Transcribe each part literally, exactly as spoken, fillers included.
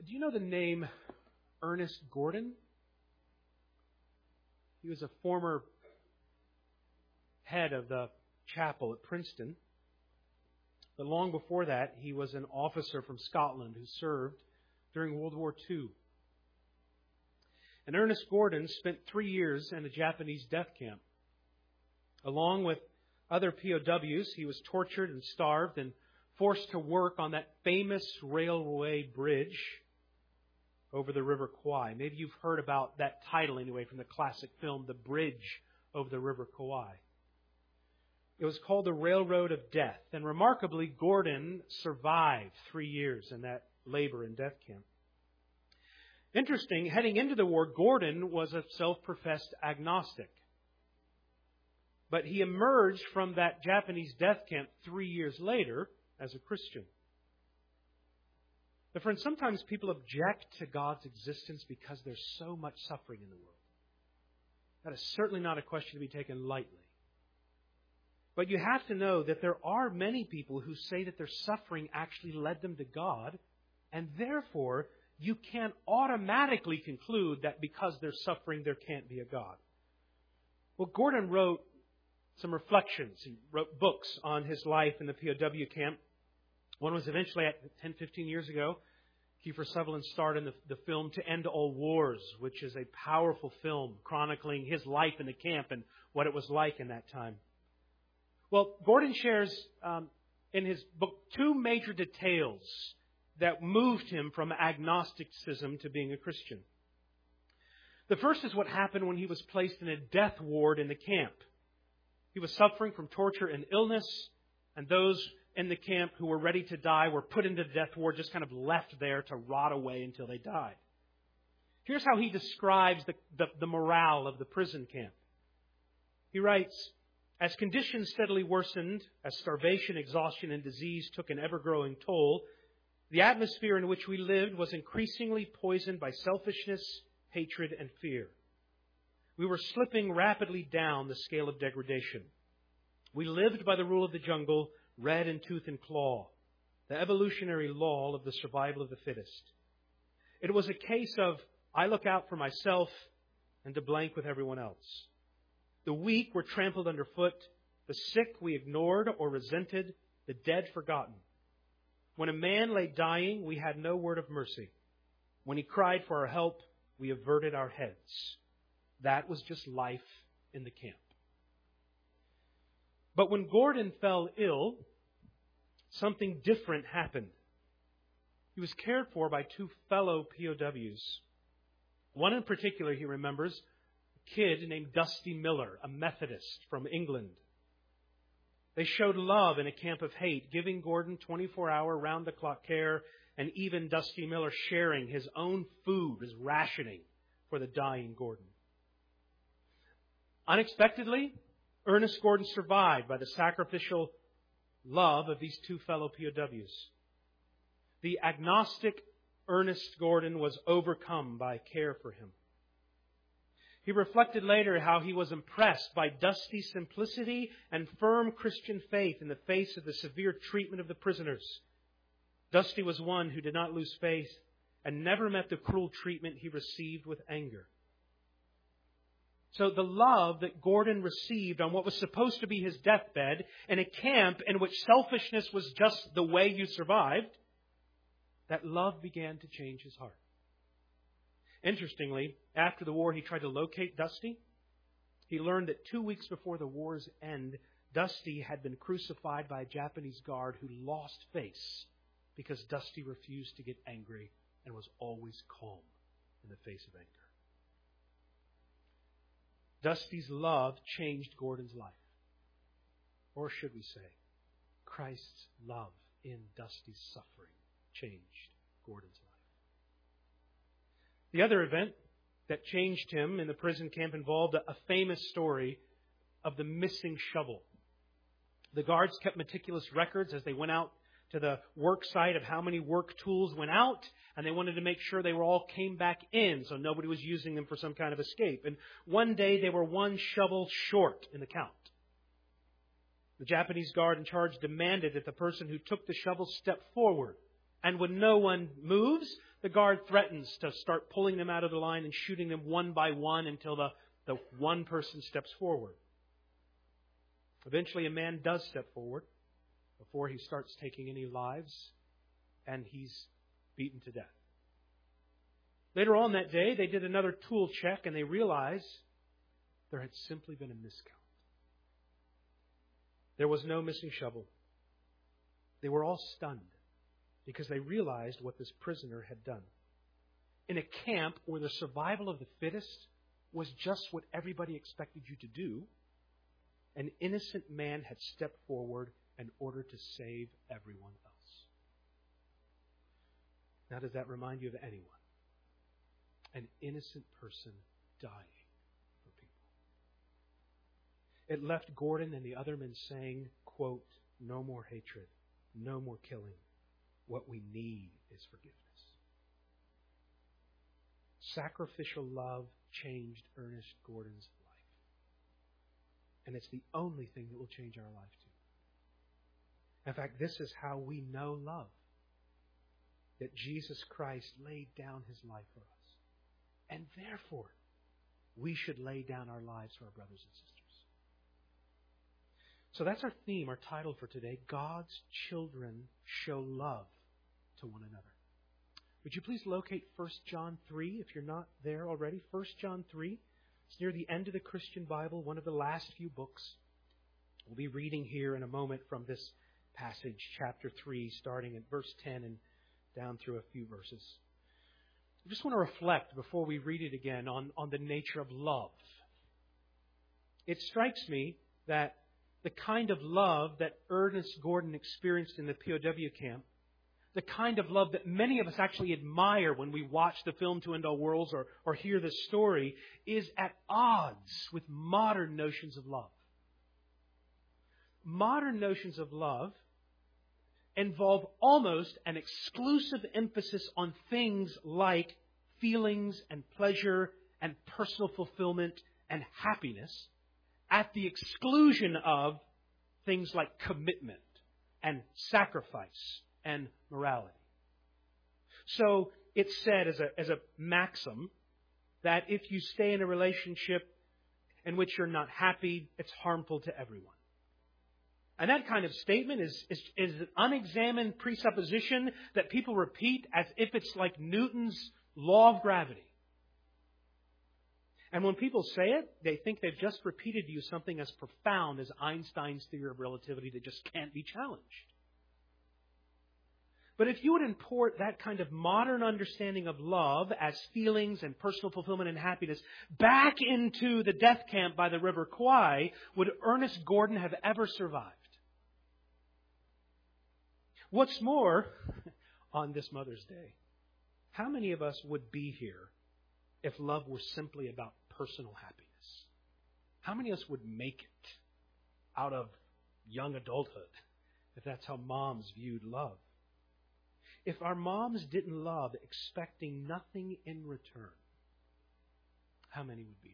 Do you know the name Ernest Gordon? He was a former head of the chapel at Princeton. But long before that, he was an officer from Scotland who served during World War Two. And Ernest Gordon spent three years in a Japanese death camp. Along with other P O Ws, he was tortured and starved and forced to work on that famous railway bridge over the River Kwai. Maybe you've heard about that title anyway from the classic film, The Bridge over the River Kwai. It was called the Railroad of Death. And remarkably, Gordon survived three years in that labor and death camp. Interesting, heading into the war, Gordon was a self-professed agnostic. But he emerged from that Japanese death camp three years later as a Christian. But friends, sometimes people object to God's existence because there's so much suffering in the world. That is certainly not a question to be taken lightly. But you have to know that there are many people who say that their suffering actually led them to God, and therefore you can't automatically conclude that because they're suffering there can't be a God. Well, Gordon wrote some reflections. He wrote books on his life in the P O W camp. One was eventually, at ten, fifteen years ago, Kiefer Sutherland starred in the, the film To End All Wars, which is a powerful film chronicling his life in the camp and what it was like in that time. Well, Gordon shares um, in his book two major details that moved him from agnosticism to being a Christian. The first is what happened when he was placed in a death ward in the camp. He was suffering from torture and illness, and those in the camp who were ready to die were put into the death ward, just kind of left there to rot away until they died. Here's how he describes the, the, the morale of the prison camp. He writes, "As conditions steadily worsened, as starvation, exhaustion, and disease took an ever-growing toll, the atmosphere in which we lived was increasingly poisoned by selfishness, hatred, and fear. We were slipping rapidly down the scale of degradation. We lived by the rule of the jungle, red in tooth and claw, the evolutionary law of the survival of the fittest. It was a case of, I look out for myself and to blank with everyone else. The weak were trampled underfoot, the sick we ignored or resented, the dead forgotten. When a man lay dying, we had no word of mercy. When he cried for our help, we averted our heads. That was just life in the camp." But when Gordon fell ill, something different happened. He was cared for by two fellow P O Ws. One in particular, he remembers, a kid named Dusty Miller, a Methodist from England. They showed love in a camp of hate, giving Gordon twenty-four hour round-the-clock care, and even Dusty Miller sharing his own food as rationing for the dying Gordon. Unexpectedly, Ernest Gordon survived by the sacrificial love of these two fellow P O Ws. The agnostic Ernest Gordon was overcome by care for him. He reflected later how he was impressed by Dusty's simplicity and firm Christian faith in the face of the severe treatment of the prisoners. Dusty was one who did not lose faith and never met the cruel treatment he received with anger. So the love that Gordon received on what was supposed to be his deathbed in a camp in which selfishness was just the way you survived, that love began to change his heart. Interestingly, after the war, he tried to locate Dusty. He learned that two weeks before the war's end, Dusty had been crucified by a Japanese guard who lost face because Dusty refused to get angry and was always calm in the face of anger. Dusty's love changed Gordon's life. Or should we say, Christ's love in Dusty's suffering changed Gordon's life. The other event that changed him in the prison camp involved a, a famous story of the missing shovel. The guards kept meticulous records as they went out to the work site of how many work tools went out, and they wanted to make sure they were all came back in so nobody was using them for some kind of escape. And one day they were one shovel short in the count. The Japanese guard in charge demanded that the person who took the shovel step forward. And when no one moves, The guard threatens to start pulling them out of the line and shooting them one by one until the, the one person steps forward. Eventually, a man does step forward before he starts taking any lives, and he's beaten to death. Later on that day, they did another tool check, and they realized there had simply been a miscount. There was no missing shovel. They were all stunned because they realized what this prisoner had done. In a camp where the survival of the fittest was just what everybody expected you to do, an innocent man had stepped forward in order to save everyone else. Now, does that remind you of anyone? An innocent person dying for people. It left Gordon and the other men saying, quote, "No more hatred, no more killing. What we need is forgiveness." Sacrificial love changed Ernest Gordon's life. And it's the only thing that will change our life too. In fact, this is how we know love. That Jesus Christ laid down His life for us. And therefore, we should lay down our lives for our brothers and sisters. So that's our theme, our title for today. God's children show love to one another. Would you please locate First John three, if you're not there already? First John three. It's near the end of the Christian Bible, one of the last few books. We'll be reading here in a moment from this passage, chapter three, starting at verse ten and down through a few verses. I just want to reflect before we read it again on, on the nature of love. It strikes me that the kind of love that Ernest Gordon experienced in the P O W camp, the kind of love that many of us actually admire when we watch the film To End All Worlds or, or hear this story, is at odds with modern notions of love. Modern notions of love involve almost an exclusive emphasis on things like feelings and pleasure and personal fulfillment and happiness at the exclusion of things like commitment and sacrifice and morality. So it's said as a, as a maxim that if you stay in a relationship in which you're not happy, it's harmful to everyone. And that kind of statement is, is, is an unexamined presupposition that people repeat as if it's like Newton's law of gravity. And when people say it, they think they've just repeated to you something as profound as Einstein's theory of relativity that just can't be challenged. But if you would import that kind of modern understanding of love as feelings and personal fulfillment and happiness back into the death camp by the River Kwai, would Ernest Gordon have ever survived? What's more, on this Mother's Day, how many of us would be here if love were simply about personal happiness? How many of us would make it out of young adulthood if that's how moms viewed love? If our moms didn't love expecting nothing in return, how many would be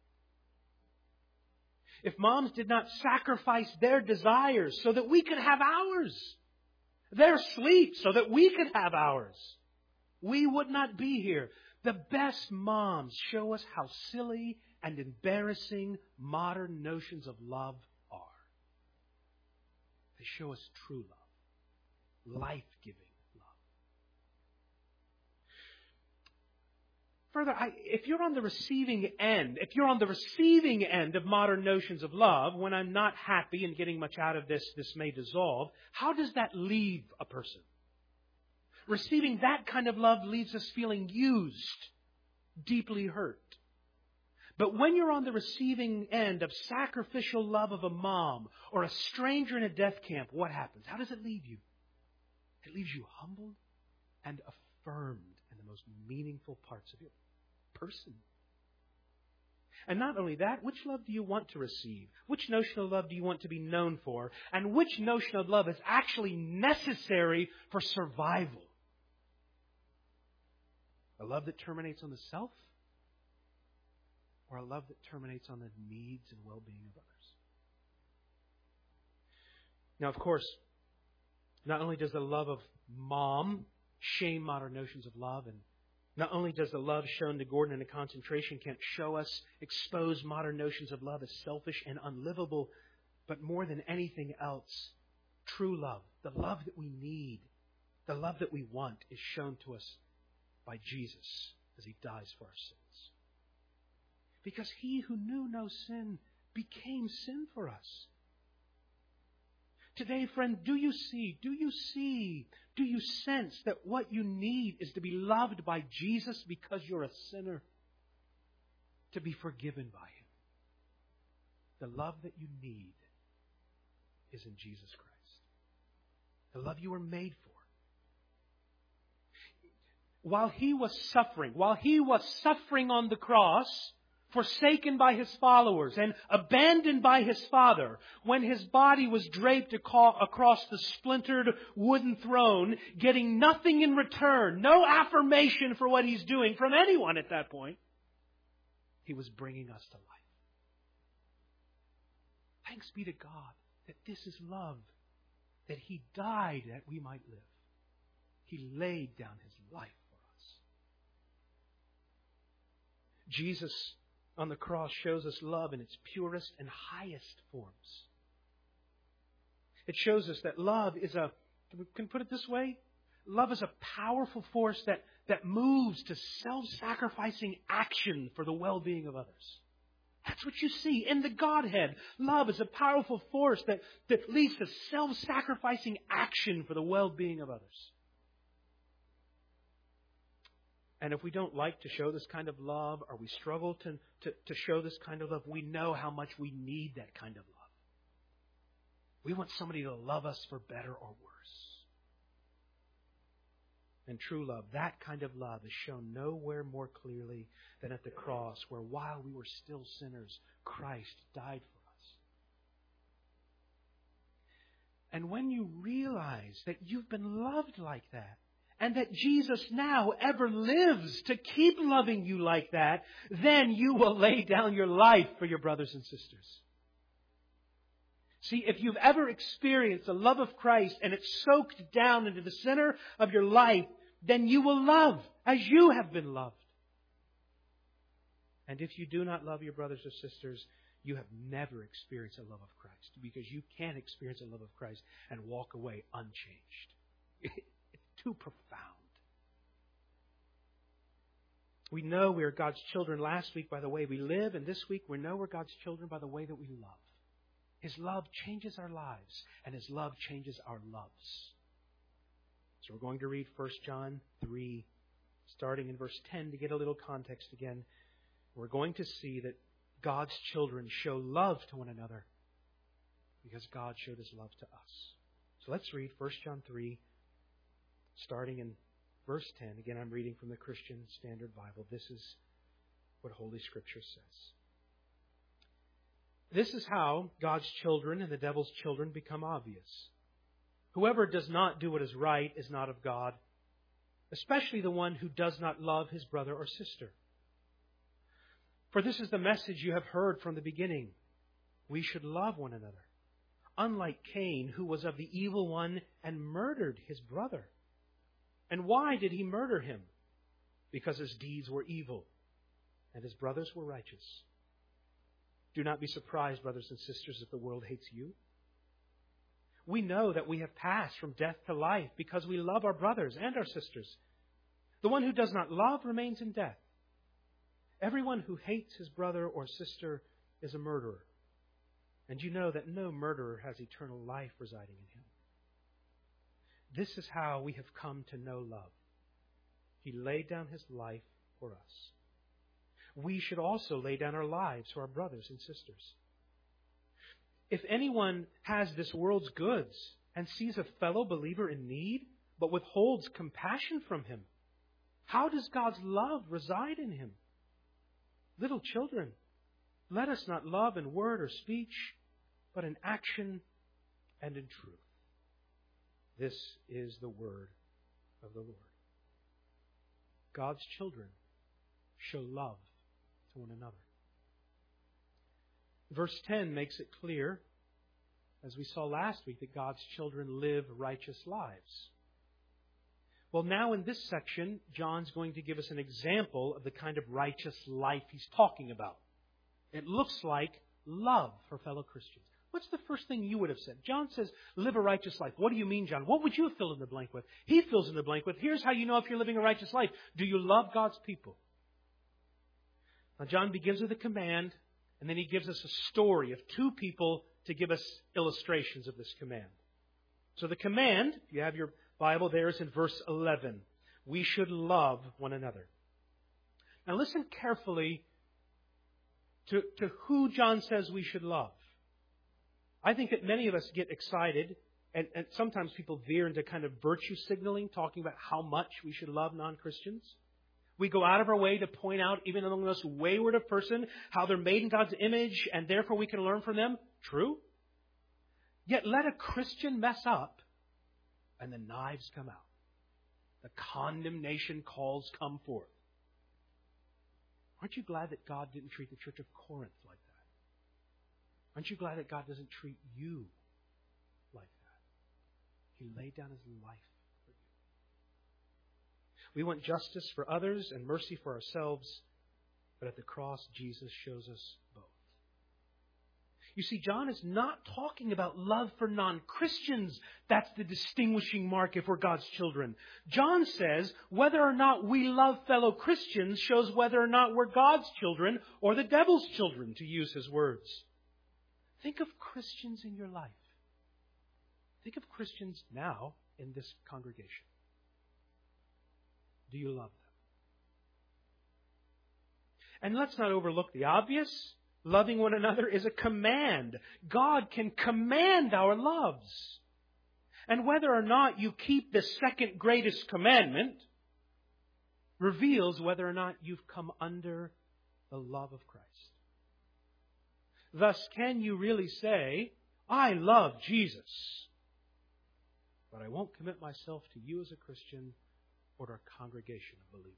here? If moms did not sacrifice their desires so that we could have ours, their sleep so that we could have ours, we would not be here. The best moms show us how silly and embarrassing modern notions of love are. They show us true love, life-giving. Further, I, if you're on the receiving end, if you're on the receiving end of modern notions of love, when I'm not happy and getting much out of this, this may dissolve, how does that leave a person? Receiving that kind of love leaves us feeling used, deeply hurt. But when you're on the receiving end of sacrificial love of a mom or a stranger in a death camp, what happens? How does it leave you? It leaves you humbled and affirmed in the most meaningful parts of your person. And not only that, which love do you want to receive? Which notion of love do you want to be known for? And which notion of love is actually necessary for survival? A love that terminates on the self? Or a love that terminates on the needs and well-being of others? Now, of course, not only does the love of mom shame modern notions of love. And not only does the love shown to Gordon in a concentration camp show us, expose modern notions of love as selfish and unlivable, but more than anything else, true love, the love that we need, the love that we want, is shown to us by Jesus as He dies for our sins. Because He who knew no sin became sin for us. Today, friend, do you see, do you see, do you sense that what you need is to be loved by Jesus because you're a sinner? To be forgiven by Him. The love that you need is in Jesus Christ. The love you were made for. While He was suffering, while He was suffering on the cross, forsaken by His followers and abandoned by His Father, when His body was draped across the splintered wooden throne, getting nothing in return, no affirmation for what He's doing from anyone at that point, He was bringing us to life. Thanks be to God that this is love, that He died that we might live. He laid down His life for us. Jesus on the cross shows us love in its purest and highest forms. It shows us that love is a, we can put it this way, love is a powerful force that, that moves to self-sacrificing action for the well-being of others. That's what you see in the Godhead. Love is a powerful force that, that leads to self-sacrificing action for the well-being of others. And if we don't like to show this kind of love, or we struggle to, to, to show this kind of love, we know how much we need that kind of love. We want somebody to love us for better or worse. And true love, that kind of love, is shown nowhere more clearly than at the cross, where while we were still sinners, Christ died for us. And when you realize that you've been loved like that, and that Jesus now ever lives to keep loving you like that, then you will lay down your life for your brothers and sisters. See, if you've ever experienced the love of Christ and it's soaked down into the center of your life, then you will love as you have been loved. And if you do not love your brothers or sisters, you have never experienced the love of Christ, because you can't experience the love of Christ and walk away unchanged. Too profound. We know we are God's children last week by the way we live, and this week we know we're God's children by the way that we love. His love changes our lives, and His love changes our loves. So we're going to read First John three, starting in verse ten, to get a little context again. We're going to see that God's children show love to one another because God showed His love to us. So let's read First John three, starting in verse ten. Again, I'm reading from the Christian Standard Bible. This is what Holy Scripture says. This is how God's children and the devil's children become obvious. Whoever does not do what is right is not of God, especially the one who does not love his brother or sister. For this is the message you have heard from the beginning. We should love one another. Unlike Cain, who was of the evil one and murdered his brother. And why did he murder him? Because his deeds were evil and his brothers were righteous. Do not be surprised, brothers and sisters, if the world hates you. We know that we have passed from death to life because we love our brothers and our sisters. The one who does not love remains in death. Everyone who hates his brother or sister is a murderer. And you know that no murderer has eternal life residing in him. This is how we have come to know love. He laid down His life for us. We should also lay down our lives for our brothers and sisters. If anyone has this world's goods and sees a fellow believer in need, but withholds compassion from him, how does God's love reside in him? Little children, let us not love in word or speech, but in action and in truth. This is the word of the Lord. God's children show love to one another. Verse ten makes it clear, as we saw last week, that God's children live righteous lives. Well, now in this section, John's going to give us an example of the kind of righteous life he's talking about. It looks like love for fellow Christians. What's the first thing you would have said? John says, live a righteous life. What do you mean, John? What would you fill in the blank with? He fills in the blank with, here's how you know if you're living a righteous life. Do you love God's people? Now, John begins with a command, and then he gives us a story of two people to give us illustrations of this command. So the command, if you have your Bible there, is in verse eleven. We should love one another. Now listen carefully to, to who John says we should love. I think that many of us get excited, and, and sometimes people veer into kind of virtue signaling, talking about how much we should love non-Christians. We go out of our way to point out, even among the most wayward of person, how they're made in God's image, and therefore we can learn from them. True. Yet let a Christian mess up, and the knives come out. The condemnation calls come forth. Aren't you glad that God didn't treat the church of Corinth like that? Aren't you glad that God doesn't treat you like that? He laid down His life for you. We want justice for others and mercy for ourselves, but at the cross, Jesus shows us both. You see, John is not talking about love for non-Christians. That's the distinguishing mark if we're God's children. John says whether or not we love fellow Christians shows whether or not we're God's children or the devil's children, to use his words. Think of Christians in your life. Think of Christians now in this congregation. Do you love them? And let's not overlook the obvious. Loving one another is a command. God can command our loves. And whether or not you keep the second greatest commandment reveals whether or not you've come under the love of Christ. Thus, can you really say, I love Jesus, but I won't commit myself to you as a Christian or to a congregation of believers?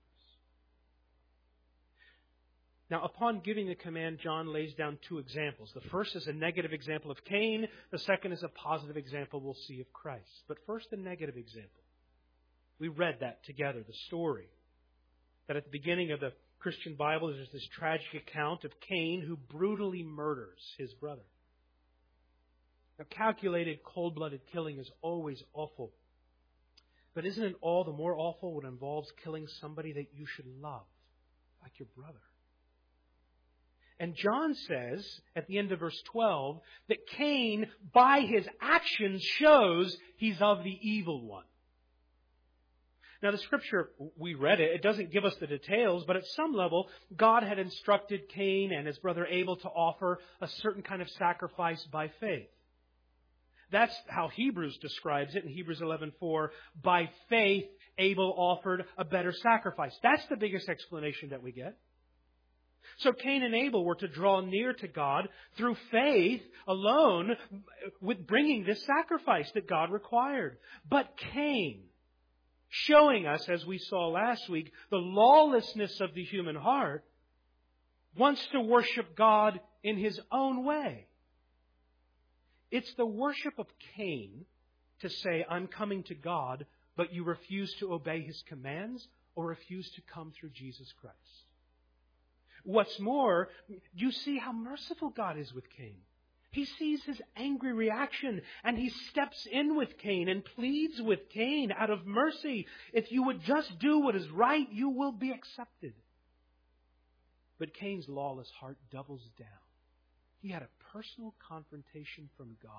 Now, upon giving the command, John lays down two examples. The first is a negative example of Cain. The second is a positive example we'll see of Christ. But first, the negative example. We read that together, the story. That at the beginning of the Christian Bible, there's this tragic account of Cain who brutally murders his brother. Now, calculated, cold-blooded killing is always awful. But isn't it all the more awful when it involves killing somebody that you should love, like your brother? And John says, at the end of verse twelve, that Cain, by his actions, shows he's of the evil one. Now, the Scripture, we read it, it doesn't give us the details, but at some level, God had instructed Cain and his brother Abel to offer a certain kind of sacrifice by faith. That's how Hebrews describes it in Hebrews eleven four. By faith, Abel offered a better sacrifice. That's the biggest explanation that we get. So Cain and Abel were to draw near to God through faith alone with bringing this sacrifice that God required. But Cain, showing us, as we saw last week, the lawlessness of the human heart, wants to worship God in his own way. It's the worship of Cain to say, I'm coming to God, but you refuse to obey His commands or refuse to come through Jesus Christ. What's more, you see how merciful God is with Cain. He sees his angry reaction and he steps in with Cain and pleads with Cain out of mercy. If you would just do what is right, you will be accepted. But Cain's lawless heart doubles down. He had a personal confrontation from God.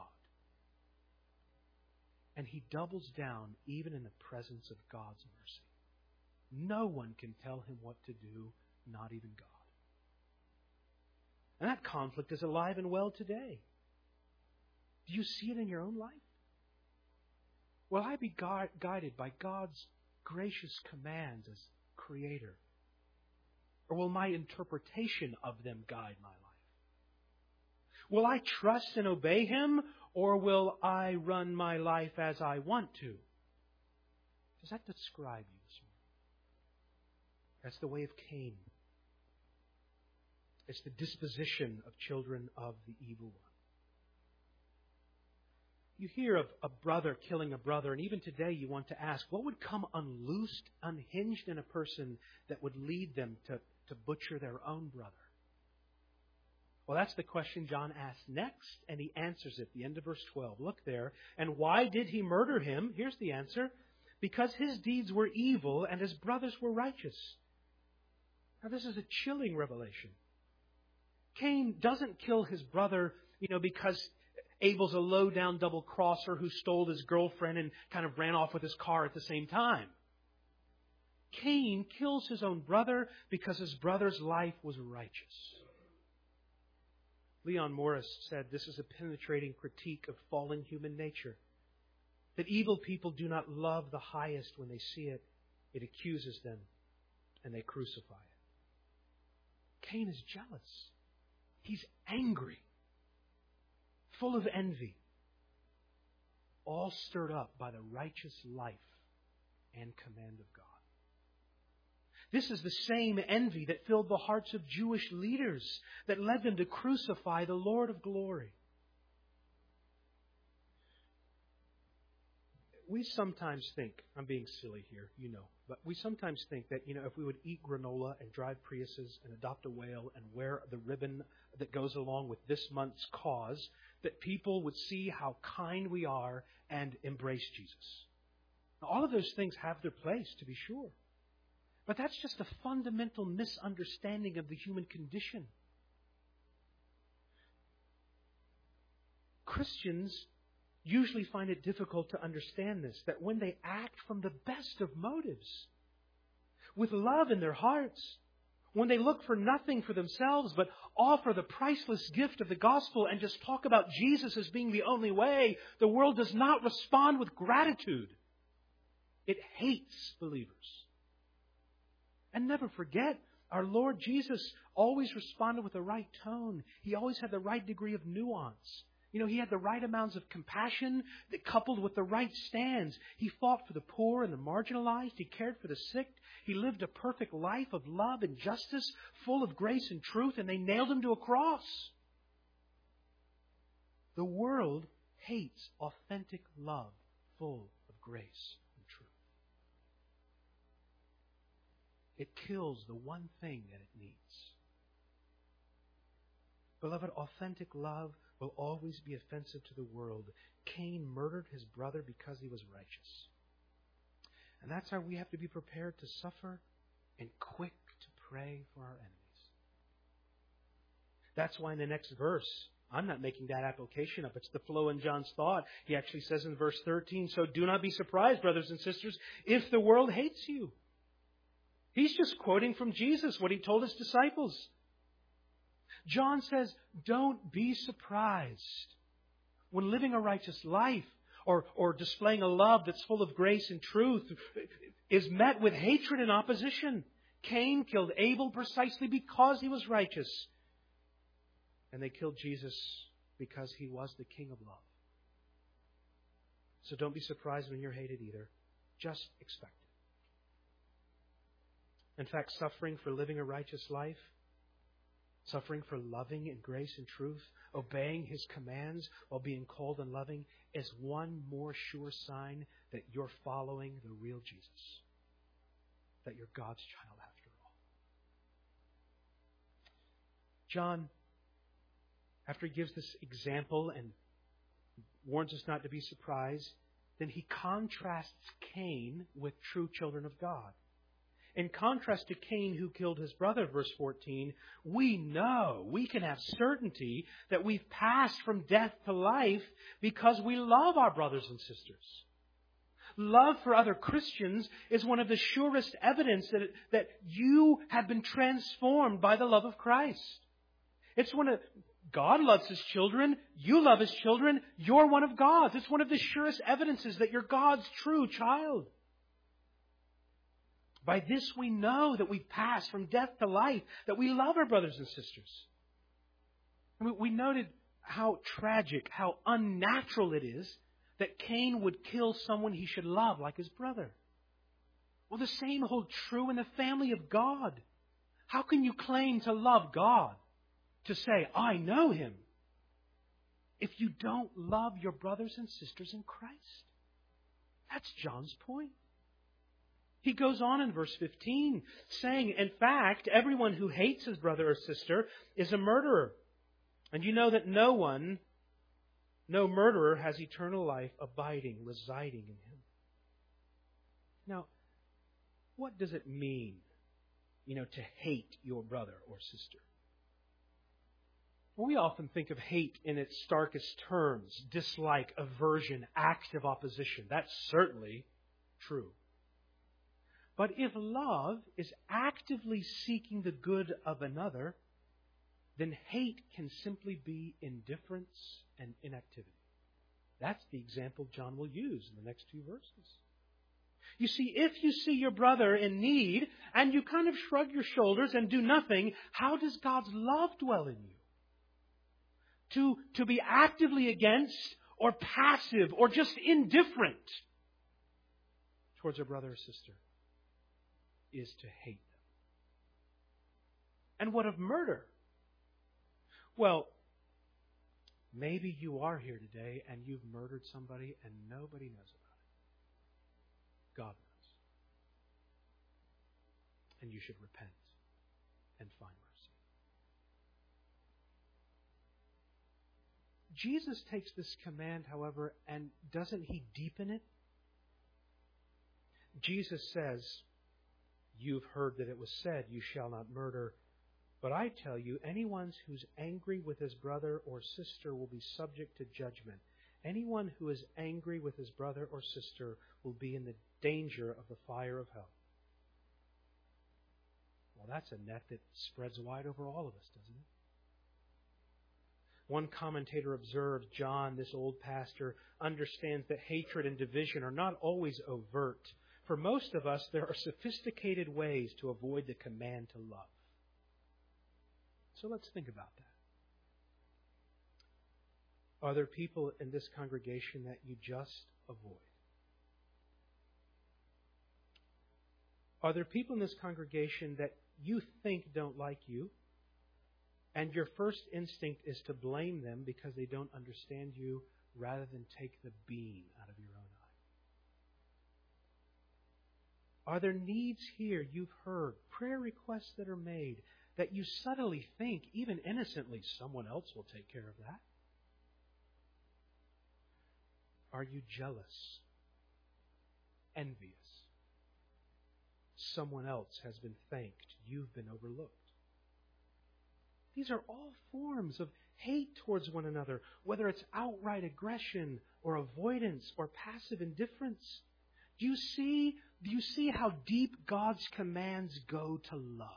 And he doubles down even in the presence of God's mercy. No one can tell him what to do, not even God. And that conflict is alive and well today. Do you see it in your own life? Will I be gu- guided by God's gracious commands as Creator? Or will my interpretation of them guide my life? Will I trust and obey Him, or will I run my life as I want to? Does that describe you this morning? That's the way of Cain. It's the disposition of children of the evil one. You hear of a brother killing a brother, and even today you want to ask, what would come unloosed, unhinged in a person that would lead them to, to butcher their own brother? Well, that's the question John asks next, and he answers it at the end of verse twelve. Look there. And why did he murder him? Here's the answer. Because his deeds were evil and his brothers were righteous. Now, this is a chilling revelation. Cain doesn't kill his brother, you know, because Abel's a low-down double-crosser who stole his girlfriend and kind of ran off with his car at the same time. Cain kills his own brother because his brother's life was righteous. Leon Morris said this is a penetrating critique of fallen human nature. That evil people do not love the highest when they see it. It accuses them, and they crucify it. Cain is jealous. He's angry, full of envy, all stirred up by the righteous life and command of God. This is the same envy that filled the hearts of Jewish leaders that led them to crucify the Lord of glory. We sometimes think, I'm being silly here, you know, but we sometimes think that, you know, if we would eat granola and drive Priuses and adopt a whale and wear the ribbon that goes along with this month's cause, that people would see how kind we are and embrace Jesus. Now, all of those things have their place, to be sure. But that's just a fundamental misunderstanding of the human condition. Christians usually find it difficult to understand this, that when they act from the best of motives, with love in their hearts, when they look for nothing for themselves but offer the priceless gift of the gospel and just talk about Jesus as being the only way, the world does not respond with gratitude. It hates believers. And never forget, our Lord Jesus always responded with the right tone. He always had the right degree of nuance. You know, He had the right amounts of compassion that coupled with the right stands. He fought for the poor and the marginalized. He cared for the sick. He lived a perfect life of love and justice, full of grace and truth, and they nailed Him to a cross. The world hates authentic love, full of grace and truth. It kills the one thing that it needs. Beloved, authentic love will always be offensive to the world. Cain murdered his brother because he was righteous. And that's how we have to be prepared to suffer and quick to pray for our enemies. That's why in the next verse, I'm not making that application up. It's the flow in John's thought. He actually says in verse thirteen, so do not be surprised, brothers and sisters, if the world hates you. He's just quoting from Jesus, what He told His disciples. John says, don't be surprised when living a righteous life or, or displaying a love that's full of grace and truth is met with hatred and opposition. Cain killed Abel precisely because he was righteous. And they killed Jesus because He was the King of love. So don't be surprised when you're hated either. Just expect it. In fact, suffering for living a righteous life, suffering for loving in grace and truth, obeying His commands while being cold and loving, is one more sure sign that you're following the real Jesus. That you're God's child after all. John, after he gives this example and warns us not to be surprised, then he contrasts Cain with true children of God. In contrast to Cain who killed his brother, verse fourteen, we know, we can have certainty that we've passed from death to life because we love our brothers and sisters. Love for other Christians is one of the surest evidence that, that you have been transformed by the love of Christ. It's one of, God loves His children, you love His children, you're one of God's. It's one of the surest evidences that you're God's true child. By this we know that we've passed from death to life, that we love our brothers and sisters. And we noted how tragic, how unnatural it is that Cain would kill someone he should love like his brother. Well, the same holds true in the family of God. How can you claim to love God to say, I know Him? if you don't love your brothers and sisters in Christ. That's John's point. He goes on in verse fifteen, saying, in fact, everyone who hates his brother or sister is a murderer. And you know that no one, no murderer has eternal life abiding, residing in him. Now, what does it mean, you know, to hate your brother or sister? Well, we often think of hate in its starkest terms: dislike, aversion, active opposition. That's certainly true. But if love is actively seeking the good of another, then hate can simply be indifference and inactivity. That's the example John will use in the next two verses. You see, if you see your brother in need and you kind of shrug your shoulders and do nothing, how does God's love dwell in you? To, to be actively against or passive or just indifferent towards a brother or sister is to hate them. And what of murder? Well, maybe you are here today and you've murdered somebody and nobody knows about it. God knows. And you should repent and find mercy. Jesus takes this command, however, and doesn't He deepen it? Jesus says, you've heard that it was said, you shall not murder. But I tell you, anyone who's angry with his brother or sister will be subject to judgment. Anyone who is angry with his brother or sister will be in the danger of the fire of hell. Well, that's a net that spreads wide over all of us, doesn't it? One commentator observed, John, this old pastor, understands that hatred and division are not always overt. For most of us, there are sophisticated ways to avoid the command to love. So let's think about that. Are there people in this congregation that you just avoid? Are there people in this congregation that you think don't like you, and your first instinct is to blame them because they don't understand you rather than take the beam out of your own eye? Are there needs here you've heard, prayer requests that are made, that you subtly think, even innocently, someone else will take care of that? Are you jealous, envious? Someone else has been thanked, you've been overlooked. These are all forms of hate towards one another, whether it's outright aggression or avoidance or passive indifference. Do you see, do you see how deep God's commands go to love?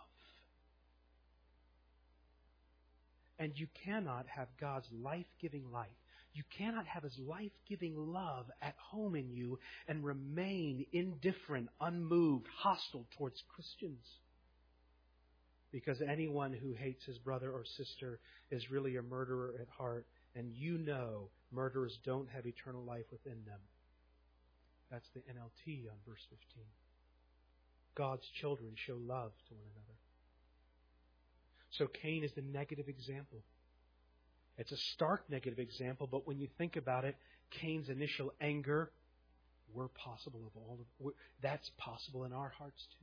And you cannot have God's life-giving life. You cannot have His life-giving love at home in you and remain indifferent, unmoved, hostile towards Christians. Because anyone who hates his brother or sister is really a murderer at heart. And you know murderers don't have eternal life within them. That's the N L T on verse fifteen. God's children show love to one another. So Cain is the negative example. It's a stark negative example, but when you think about it, Cain's initial anger were possible of all of that's possible in our hearts too.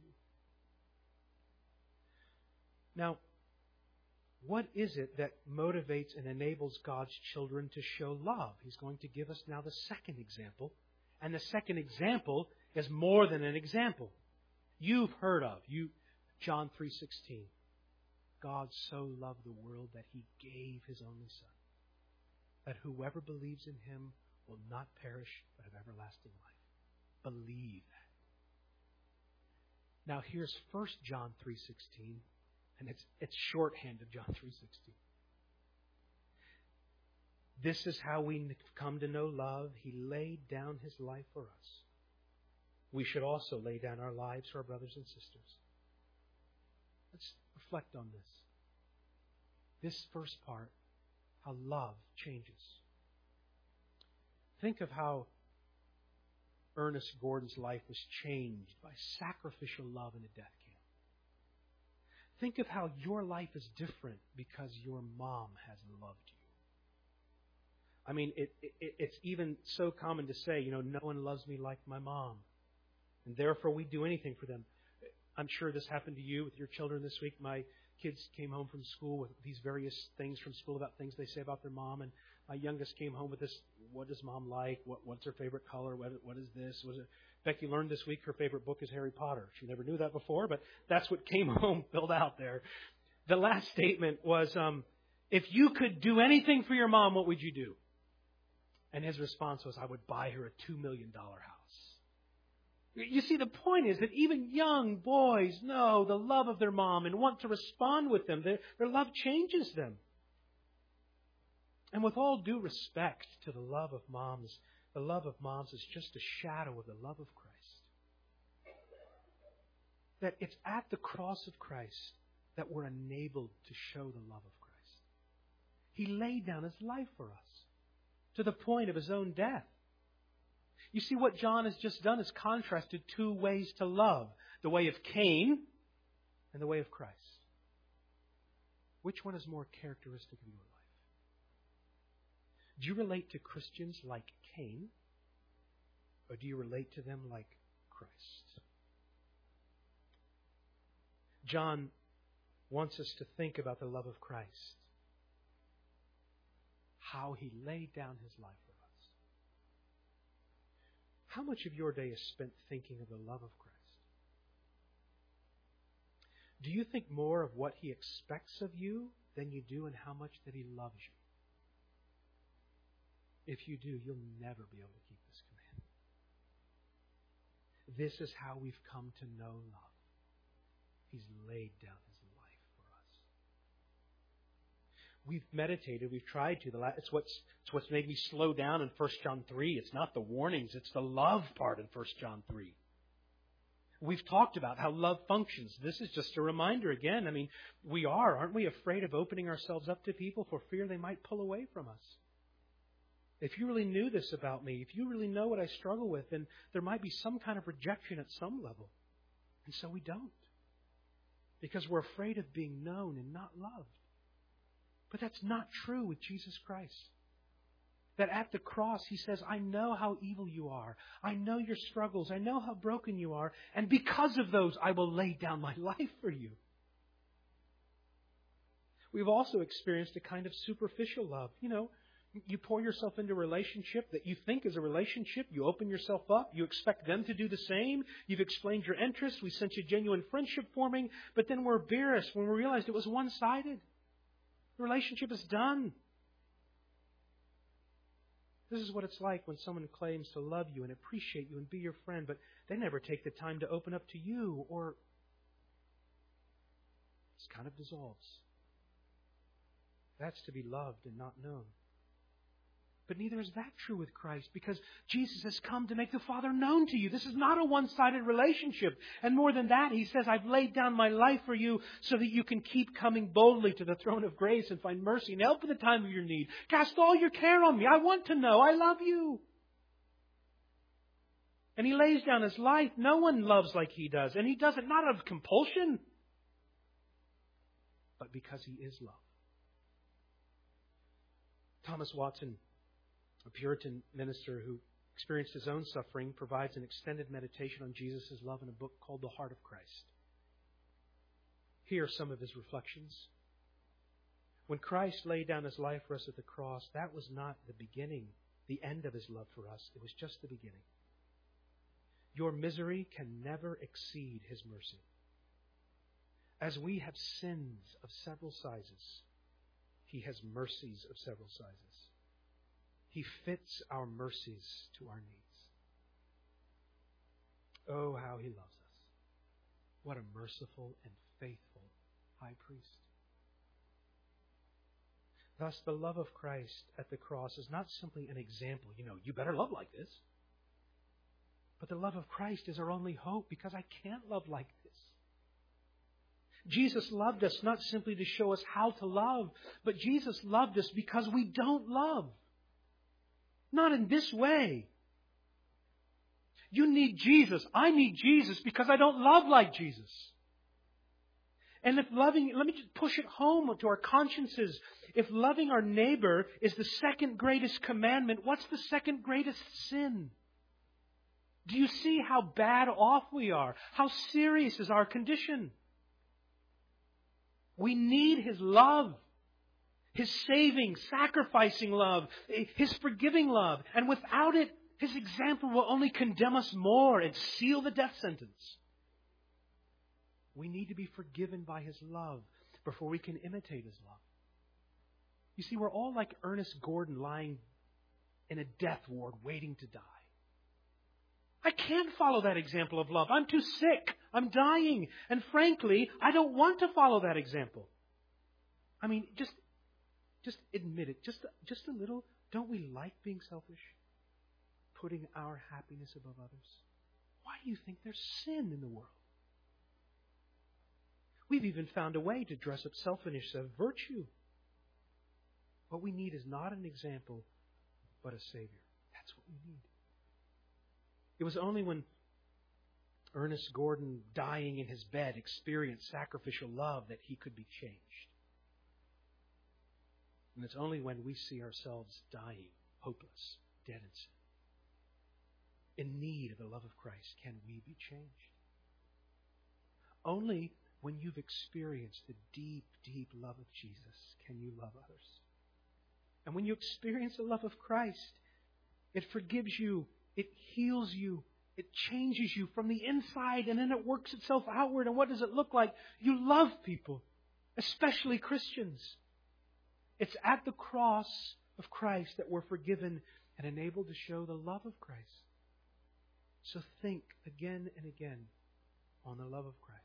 Now, what is it that motivates and enables God's children to show love? He's going to give us now the second example. And the second example is more than an example. You've heard of, you, John three sixteen. God so loved the world that He gave His only Son, that whoever believes in Him will not perish but have everlasting life. Believe that. Now here's First John three sixteen. And it's it's shorthand of John three sixteen. This is how we come to know love. He laid down His life for us. We should also lay down our lives for our brothers and sisters. Let's reflect on this. This first part, how love changes. Think of how Ernest Gordon's life was changed by sacrificial love in a death camp. Think of how your life is different because your mom has loved you. I mean, it, it, it's even so common to say, you know, no one loves me like my mom. And therefore we do anything for them. I'm sure this happened to you with your children this week. My kids came home from school with these various things from school about things they say about their mom. And my youngest came home with this, what does mom like? What, what's her favorite color? What, what is this? Was it? Becky learned this week her favorite book is Harry Potter. She never knew that before, but that's what came home filled out there. The last statement was, um, if you could do anything for your mom, what would you do? And his response was, I would buy her a two million dollars house. You see, the point is that even young boys know the love of their mom and want to respond with them. Their, their love changes them. And with all due respect to the love of moms, the love of moms is just a shadow of the love of Christ. That it's at the cross of Christ that we're enabled to show the love of Christ. He laid down His life for us to the point of His own death. You see, what John has just done is contrasted two ways to love. The way of Cain and the way of Christ. Which one is more characteristic of your life? Do you relate to Christians like Cain? Or do you relate to them like Christ? John wants us to think about the love of Christ. How He laid down His life for us. How much of your day is spent thinking of the love of Christ? Do you think more of what He expects of you than you do in how much that He loves you? If you do, you'll never be able to keep this command. This is how we've come to know love. He's laid down His life for us. We've meditated, we've tried to. It's what's, it's what's made me slow down in First John three. It's not the warnings, it's the love part in First John three. We've talked about how love functions. This is just a reminder again. I mean, we are, aren't we afraid of opening ourselves up to people for fear they might pull away from us? If you really knew this about me, if you really know what I struggle with, then there might be some kind of rejection at some level. And so we don't. Because we're afraid of being known and not loved. But that's not true with Jesus Christ. That at the cross He says, I know how evil you are. I know your struggles. I know how broken you are. And because of those, I will lay down my life for you. We've also experienced a kind of superficial love. You know, you pour yourself into a relationship that you think is a relationship. You open yourself up. You expect them to do the same. You've explained your interests. We sense a genuine friendship forming. But then we're embarrassed when we realized it was one-sided. The relationship is done. This is what it's like when someone claims to love you and appreciate you and be your friend, but they never take the time to open up to you, or it kind of dissolves. That's to be loved and not known. But neither is that true with Christ, because Jesus has come to make the Father known to you. This is not a one-sided relationship. And more than that, He says, I've laid down my life for you so that you can keep coming boldly to the throne of grace and find mercy and help in the time of your need. Cast all your care on me. I want to know. I love you. And He lays down His life. No one loves like He does. And He does it not out of compulsion, but because He is love. Thomas Watson, a Puritan minister who experienced his own suffering, provides an extended meditation on Jesus' love in a book called The Heart of Christ. Here are some of his reflections. When Christ laid down His life for us at the cross, that was not the beginning, the end of His love for us. It was just the beginning. Your misery can never exceed His mercy. As we have sins of several sizes, He has mercies of several sizes. He fits our mercies to our needs. Oh, how He loves us. What a merciful and faithful high priest. Thus, the love of Christ at the cross is not simply an example. You know, you better love like this. But the love of Christ is our only hope, because I can't love like this. Jesus loved us not simply to show us how to love, but Jesus loved us because we don't love. Not in this way. You need Jesus. I need Jesus because I don't love like Jesus. And if loving, let me just push it home to our consciences. If loving our neighbor is the second greatest commandment, what's the second greatest sin? Do you see how bad off we are? How serious is our condition? We need His love. His saving, sacrificing love. His forgiving love. And without it, His example will only condemn us more and seal the death sentence. We need to be forgiven by His love before we can imitate His love. You see, we're all like Ernest Gordon lying in a death ward waiting to die. I can't follow that example of love. I'm too sick. I'm dying. And frankly, I don't want to follow that example. I mean, just, just admit it. Just, just a little. Don't we like being selfish? Putting our happiness above others? Why do you think there's sin in the world? We've even found a way to dress up selfishness as virtue. What we need is not an example, but a Savior. That's what we need. It was only when Ernest Gordon, dying in his bed, experienced sacrificial love that he could be changed. And it's only when we see ourselves dying, hopeless, dead in sin, in need of the love of Christ, can we be changed. Only when you've experienced the deep, deep love of Jesus can you love others. And when you experience the love of Christ, it forgives you. It heals you. It changes you from the inside, and then it works itself outward. And what does it look like? You love people, especially Christians. It's at the cross of Christ that we're forgiven and enabled to show the love of Christ. So think again and again on the love of Christ.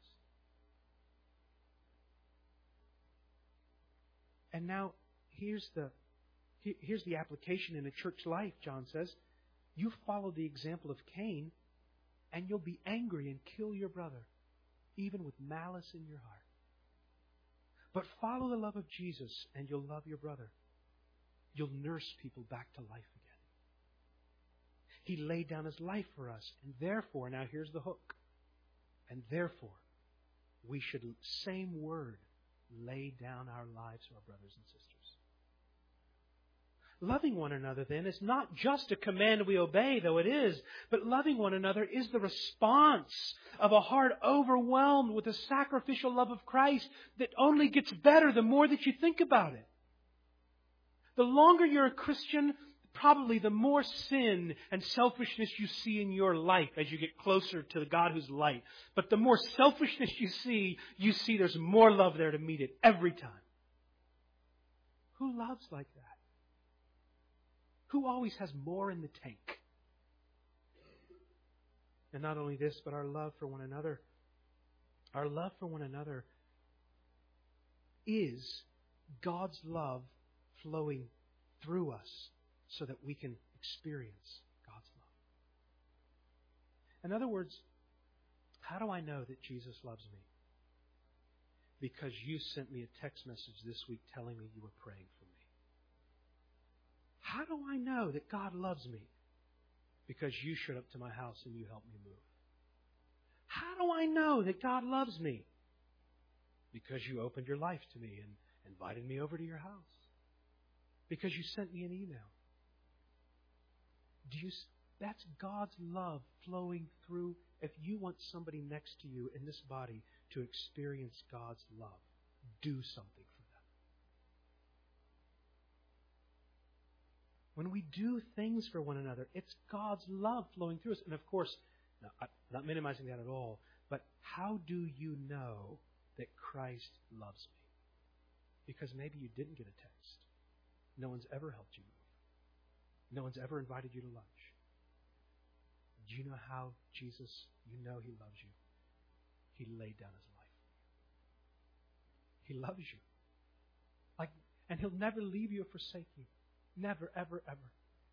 And now, here's the, here's the application in a church life, John says. You follow the example of Cain, and you'll be angry and kill your brother, even with malice in your heart. But follow the love of Jesus, and you'll love your brother. You'll nurse people back to life again. He laid down His life for us, and therefore, now here's the hook, and therefore, we should, same word, lay down our lives for our brothers and sisters. Loving one another, then, is not just a command we obey, though it is, but loving one another is the response of a heart overwhelmed with the sacrificial love of Christ that only gets better the more that you think about it. The longer you're a Christian, probably the more sin and selfishness you see in your life as you get closer to the God who's light. But the more selfishness you see, you see there's more love there to meet it every time. Who loves like that? Who always has more in the tank? And not only this, but our love for one another. Our love for one another is God's love flowing through us so that we can experience God's love. In other words, how do I know that Jesus loves me? Because you sent me a text message this week telling me you were praying for me. How do I know that God loves me? Because you showed up to my house and you helped me move. How do I know that God loves me? Because you opened your life to me and invited me over to your house. Because you sent me an email. Do you? That's God's love flowing through. If you want somebody next to you in this body to experience God's love, do something for them. When we do things for one another, it's God's love flowing through us. And of course, no, I'm not minimizing that at all, but how do you know that Christ loves me? Because maybe you didn't get a text. No one's ever helped you move. No one's ever invited you to lunch. Do you know how Jesus, you know He loves you? He laid down His life. He loves you. Like, and He'll never leave you or forsake you. Never, ever, ever.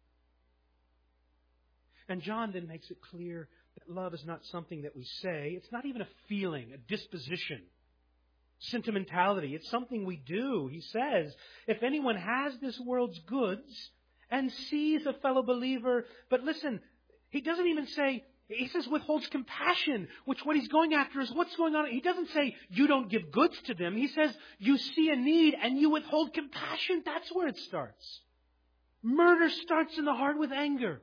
And John then makes it clear that love is not something that we say. It's not even a feeling, a disposition, sentimentality. It's something we do. He says, if anyone has this world's goods and sees a fellow believer, but listen, he doesn't even say, He says withholds compassion, which what he's going after is what's going on. He doesn't say you don't give goods to them. He says you see a need and you withhold compassion. That's where it starts. Murder starts in the heart with anger.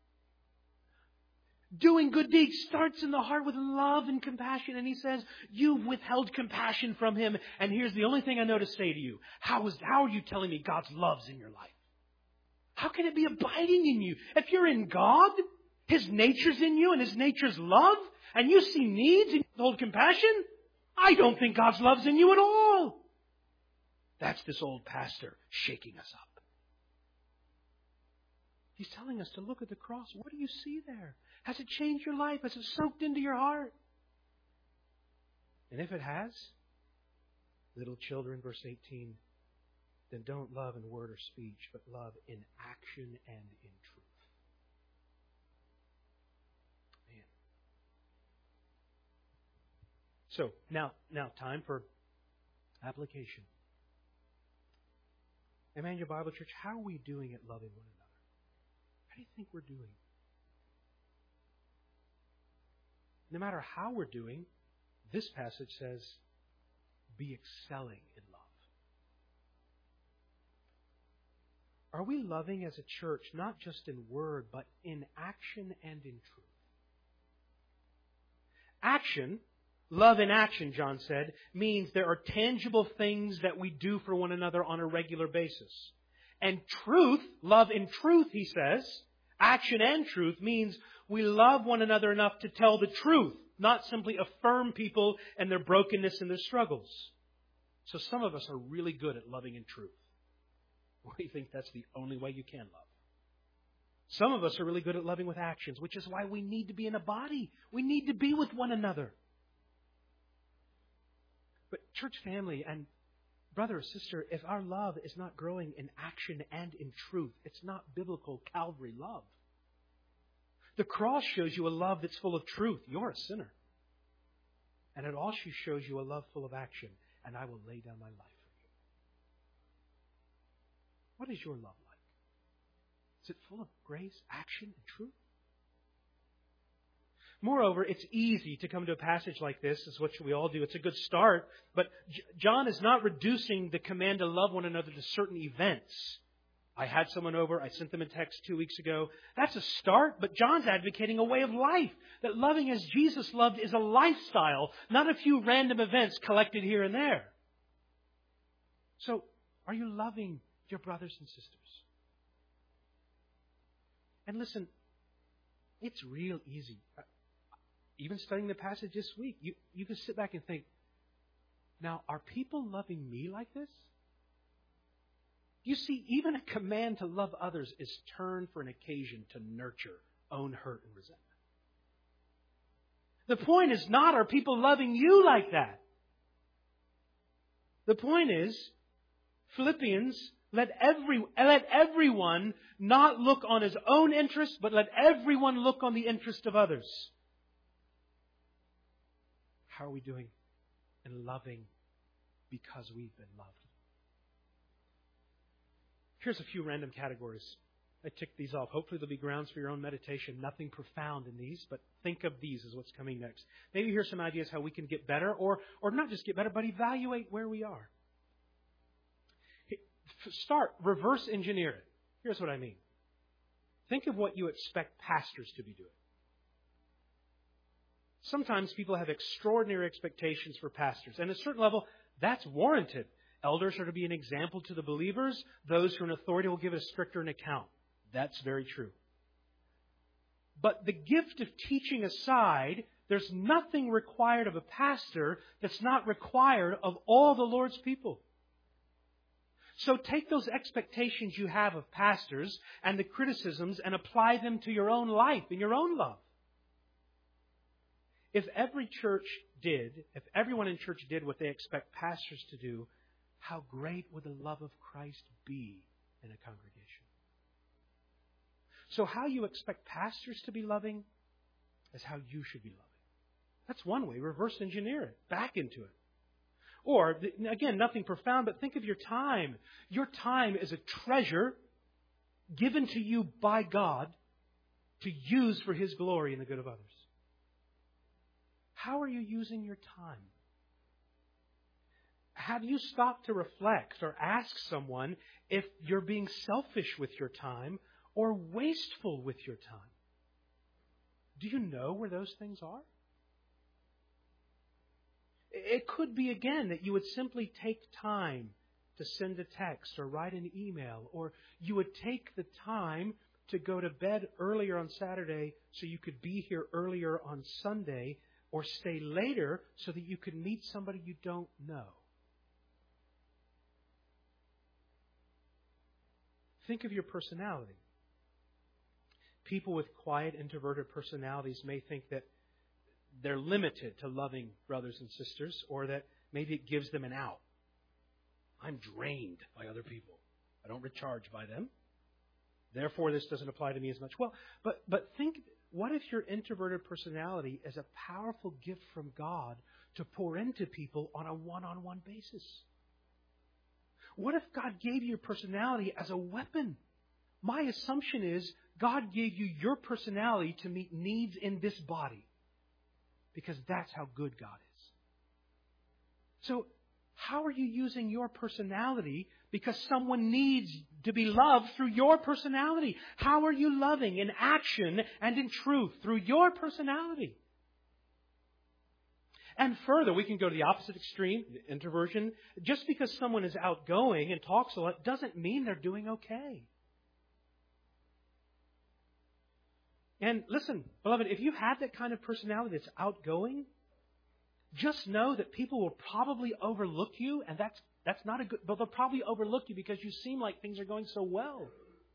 Doing good deeds starts in the heart with love and compassion. And he says, you've withheld compassion from him. And here's the only thing I know to say to you. How is, how are you telling me God's love's in your life? How can it be abiding in you? If you're in God, His nature's in you and His nature's love, and you see needs and you hold compassion, I don't think God's love's in you at all. That's this old pastor shaking us up. He's telling us to look at the cross. What do you see there? Has it changed your life? Has it soaked into your heart? And if it has, little children, verse eighteen, then don't love in word or speech, but love in action and in truth. Man. So, now, now time for application. Emmanuel Bible Church, how are we doing at loving one another? How do you think we're doing? No matter how we're doing, this passage says, be excelling in love. Are we loving as a church, not just in word, but in action and in truth? Action, love in action, John said, means there are tangible things that we do for one another on a regular basis. And truth, love in truth, he says, action and truth means we love one another enough to tell the truth, not simply affirm people and their brokenness and their struggles. So some of us are really good at loving in truth. We think that's the only way you can love. Some of us are really good at loving with actions, which is why we need to be in a body. We need to be with one another. But church family and brother or sister, if our love is not growing in action and in truth, it's not biblical Calvary love. The cross shows you a love that's full of truth. You're a sinner. And it also shows you a love full of action. And I will lay down my life for you. What is your love like? Is it full of grace, action, and truth? Moreover, it's easy to come to a passage like this, is what we all do. It's a good start. But John is not reducing the command to love one another to certain events. I had someone over, I sent them a text two weeks ago. That's a start, but John's advocating a way of life. That loving as Jesus loved is a lifestyle, not a few random events collected here and there. So, are you loving your brothers and sisters? And listen, it's real easy. Even studying the passage this week, you, you can sit back and think, now, are people loving me like this? You see, even a command to love others is turned for an occasion to nurture own hurt and resentment. The point is not, are people loving you like that? The point is, Philippians, let every let everyone not look on his own interest, but let everyone look on the interest of others. How are we doing in loving because we've been loved? Here's a few random categories. I ticked these off. Hopefully there'll be grounds for your own meditation. Nothing profound in these, but think of these as what's coming next. Maybe here's some ideas how we can get better, or, or not just get better, but evaluate where we are. Start, reverse engineer it. Here's what I mean. Think of what you expect pastors to be doing. Sometimes people have extraordinary expectations for pastors, and at a certain level, that's warranted. Elders are to be an example to the believers. Those who are in authority will give a stricter an account. That's very true. But the gift of teaching aside, there's nothing required of a pastor that's not required of all the Lord's people. So take those expectations you have of pastors and the criticisms and apply them to your own life and your own love. If every church did, if everyone in church did what they expect pastors to do, how great would the love of Christ be in a congregation? So how you expect pastors to be loving is how you should be loving. That's one way. Reverse engineer it. Back into it. Or, again, nothing profound, but think of your time. Your time is a treasure given to you by God to use for His glory and the good of others. How are you using your time? Have you stopped to reflect or ask someone if you're being selfish with your time or wasteful with your time? Do you know where those things are? It could be, again, that you would simply take time to send a text or write an email, or you would take the time to go to bed earlier on Saturday so you could be here earlier on Sunday, or stay later so that you could meet somebody you don't know. Think of your personality. People with quiet, introverted personalities may think that they're limited to loving brothers and sisters, or that maybe it gives them an out. I'm drained by other people. I don't recharge by them. Therefore, this doesn't apply to me as much. Well, but but think, what if your introverted personality is a powerful gift from God to pour into people on a one-on-one basis? What if God gave you your personality as a weapon? My assumption is God gave you your personality to meet needs in this body, because that's how good God is. So, how are you using your personality because someone needs to be loved through your personality? How are you loving in action and in truth through your personality? And further, we can go to the opposite extreme, introversion. Just because someone is outgoing and talks a lot doesn't mean they're doing okay. And listen, beloved, if you have that kind of personality that's outgoing, just know that people will probably overlook you, and that's that's not a good, but they'll probably overlook you because you seem like things are going so well.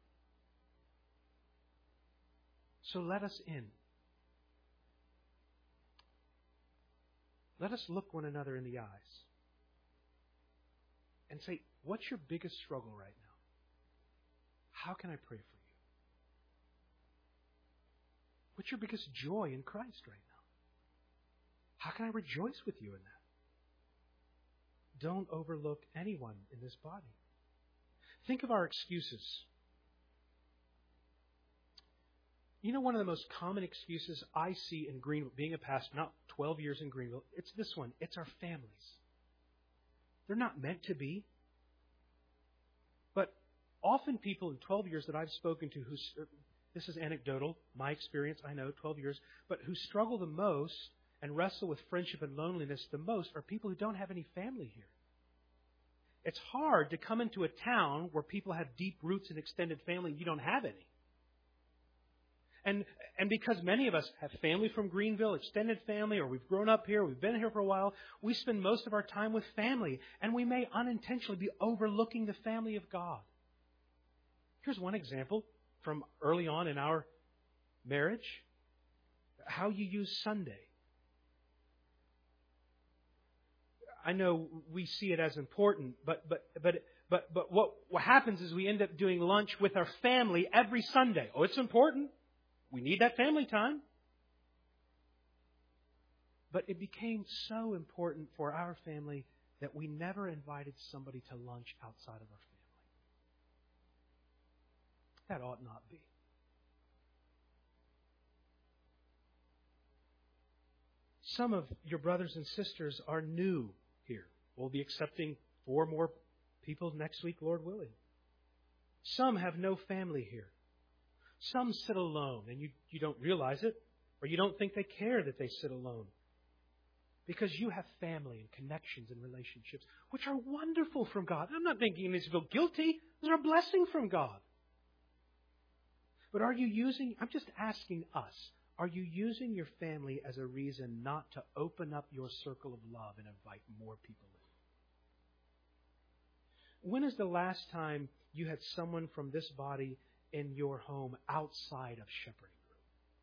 So let us in. Let us look one another in the eyes and say, what's your biggest struggle right now? How can I pray for you? What's your biggest joy in Christ right now? How can I rejoice with you in that? Don't overlook anyone in this body. Think of our excuses. You know, one of the most common excuses I see in Greenville, being a pastor, not twelve years in Greenville, it's this one. It's our families. They're not meant to be. But often people in twelve years that I've spoken to, who, this is anecdotal, my experience, I know, twelve years, but who struggle the most and wrestle with friendship and loneliness the most are people who don't have any family here. It's hard to come into a town where people have deep roots and extended family and you don't have any. And and because many of us have family from Greenville, extended family, or we've grown up here, we've been here for a while, we spend most of our time with family, and we may unintentionally be overlooking the family of God. Here's one example from early on in our marriage. How you use Sunday. I know we see it as important, but but but but but what what happens is we end up doing lunch with our family every Sunday. Oh, it's important. We need that family time. But it became so important for our family that we never invited somebody to lunch outside of our family. That ought not be. Some of your brothers and sisters are new here. We'll be accepting four more people next week, Lord willing. Some have no family here. Some sit alone, and you, you don't realize it, or you don't think they care that they sit alone. Because you have family and connections and relationships, which are wonderful from God. I'm not making you feel guilty. They're a blessing from God. But are you using, I'm just asking us, are you using your family as a reason not to open up your circle of love and invite more people in? When is the last time you had someone from this body in your home outside of shepherding group?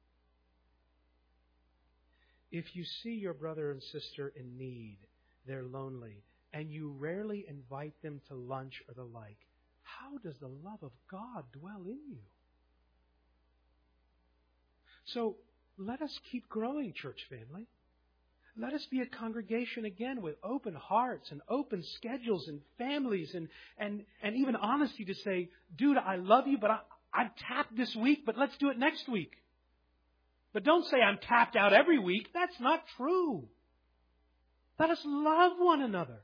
If you see your brother and sister in need, they're lonely, and you rarely invite them to lunch or the like, how does the love of God dwell in you? So let us keep growing, church family. Let us be a congregation again with open hearts and open schedules and families and, and, and even honesty to say, dude, I love you, but I, I'm tapped this week, but let's do it next week. But don't say I'm tapped out every week. That's not true. Let us love one another.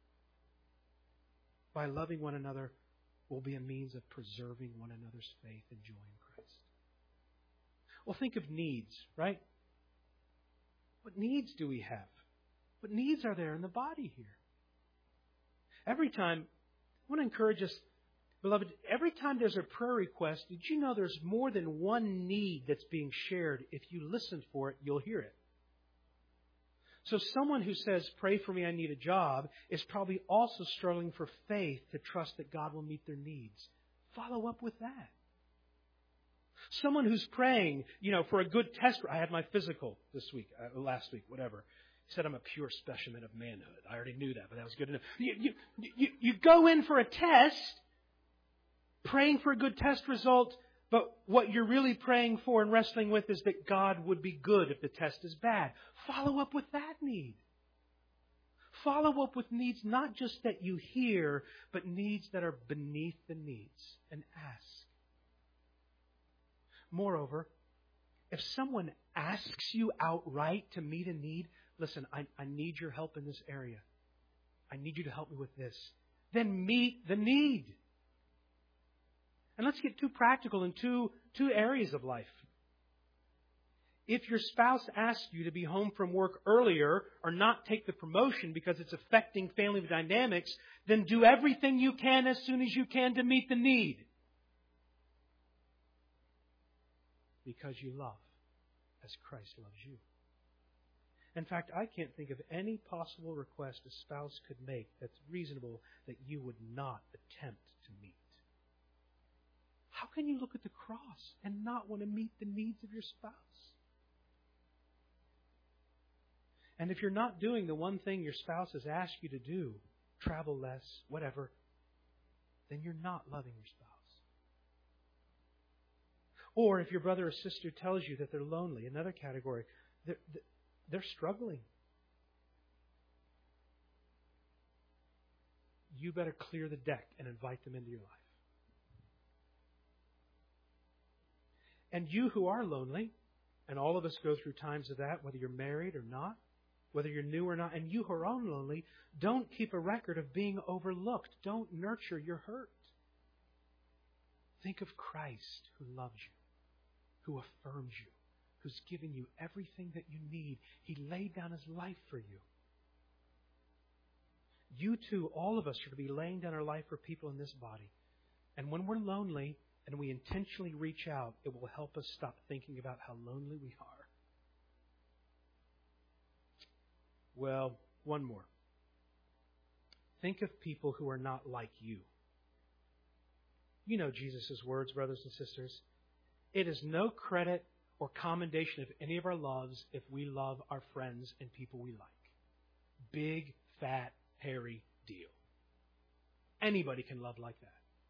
By loving one another will be a means of preserving one another's faith and joy in Christ. Well, think of needs, right? What needs do we have? What needs are there in the body here? Every time, I want to encourage us, beloved, every time there's a prayer request, did you know there's more than one need that's being shared? If you listen for it, you'll hear it. So someone who says, pray for me, I need a job, is probably also struggling for faith to trust that God will meet their needs. Follow up with that. Someone who's praying, you know, for a good test. I had my physical this week, uh, last week, whatever. He said I'm a pure specimen of manhood. I already knew that, but that was good enough. You, you, you, you go in for a test, praying for a good test result, but what you're really praying for and wrestling with is that God would be good if the test is bad. Follow up with that need. Follow up with needs not just that you hear, but needs that are beneath the needs, and ask. Moreover, if someone asks you outright to meet a need, listen, I, I need your help in this area. I need you to help me with this. Then meet the need. And let's get too practical in two, two areas of life. If your spouse asks you to be home from work earlier or not take the promotion because it's affecting family dynamics, then do everything you can as soon as you can to meet the need. Because you love as Christ loves you. In fact, I can't think of any possible request a spouse could make that's reasonable that you would not attempt to meet. How can you look at the cross and not want to meet the needs of your spouse? And if you're not doing the one thing your spouse has asked you to do, travel less, whatever, then you're not loving your spouse. Or if your brother or sister tells you that they're lonely, another category, they're, they're struggling. You better clear the deck and invite them into your life. And you who are lonely, and all of us go through times of that, whether you're married or not, whether you're new or not, and you who are lonely, don't keep a record of being overlooked. Don't nurture your hurt. Think of Christ who loves you, who affirms you, who's given you everything that you need. He laid down His life for you. You too, all of us, are to be laying down our life for people in this body. And when we're lonely and we intentionally reach out, it will help us stop thinking about how lonely we are. Well, one more. Think of people who are not like you. You know Jesus' words, brothers and sisters. It is no credit or commendation of any of our loves if we love our friends and people we like. Big, fat, hairy deal. Anybody can love like that.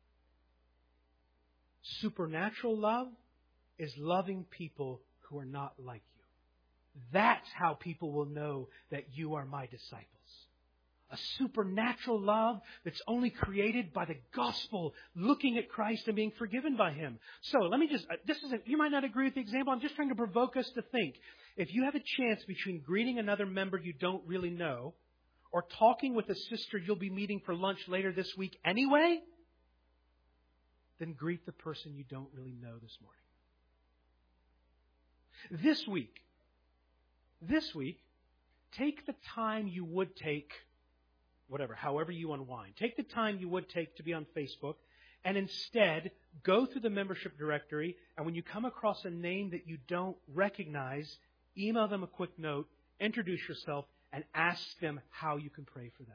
Supernatural love is loving people who are not like you. That's how people will know that you are my disciples. A supernatural love that's only created by the gospel, looking at Christ and being forgiven by Him. So let me just, this is, a, you might not agree with the example. I'm just trying to provoke us to think. If you have a chance between greeting another member you don't really know or talking with a sister you'll be meeting for lunch later this week anyway, then greet the person you don't really know this morning. This week, this week, take the time you would take, whatever, however you unwind. Take the time you would take to be on Facebook and instead go through the membership directory, and when you come across a name that you don't recognize, email them a quick note, introduce yourself, and ask them how you can pray for them.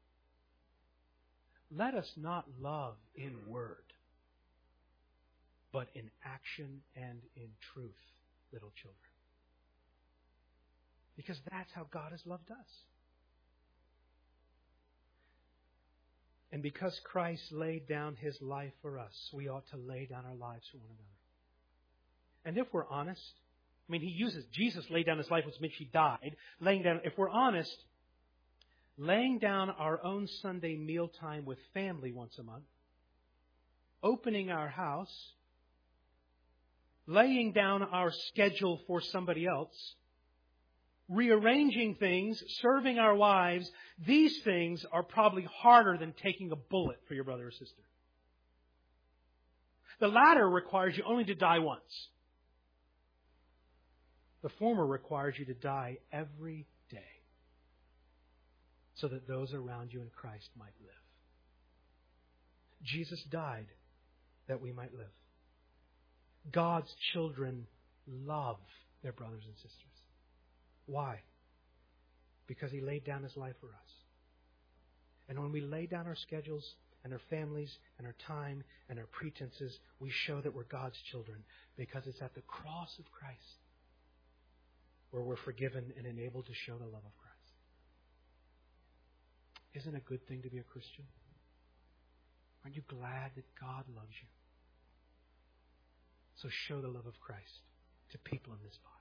Let us not love in word, but in action and in truth, little children. Because that's how God has loved us. And because Christ laid down His life for us, we ought to lay down our lives for one another. And if we're honest, I mean, He uses, Jesus laid down His life, which means He died. Laying down, if we're honest, laying down our own Sunday mealtime with family once a month, opening our house, laying down our schedule for somebody else, rearranging things, serving our wives, these things are probably harder than taking a bullet for your brother or sister. The latter requires you only to die once. The former requires you to die every day so that those around you in Christ might live. Jesus died that we might live. God's children love their brothers and sisters. Why? Because He laid down His life for us. And when we lay down our schedules and our families and our time and our pretenses, we show that we're God's children, because it's at the cross of Christ where we're forgiven and enabled to show the love of Christ. Isn't it a good thing to be a Christian? Aren't you glad that God loves you? So show the love of Christ to people in this body.